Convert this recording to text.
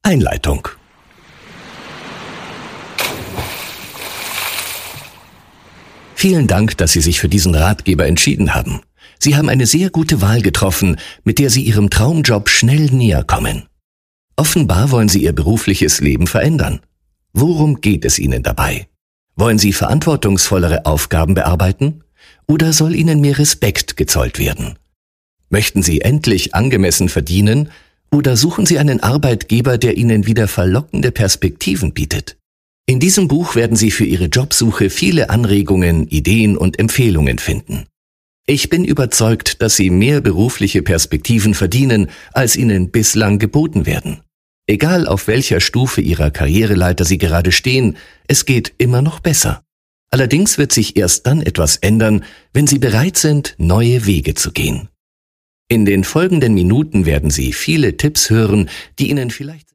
Einleitung. Vielen Dank, dass Sie sich für diesen Ratgeber entschieden haben. Sie haben eine sehr gute Wahl getroffen, mit der Sie Ihrem Traumjob schnell näher kommen. Offenbar wollen Sie Ihr berufliches Leben verändern. Worum geht es Ihnen dabei? Wollen Sie verantwortungsvollere Aufgaben bearbeiten? Oder soll Ihnen mehr Respekt gezollt werden? Möchten Sie endlich angemessen verdienen? Oder suchen Sie einen Arbeitgeber, der Ihnen wieder verlockende Perspektiven bietet? In diesem Buch werden Sie für Ihre Jobsuche viele Anregungen, Ideen und Empfehlungen finden. Ich bin überzeugt, dass Sie mehr berufliche Perspektiven verdienen, als Ihnen bislang geboten werden. Egal auf welcher Stufe Ihrer Karriereleiter Sie gerade stehen, es geht immer noch besser. Allerdings wird sich erst dann etwas ändern, wenn Sie bereit sind, neue Wege zu gehen. In den folgenden Minuten werden Sie viele Tipps hören, die Ihnen vielleicht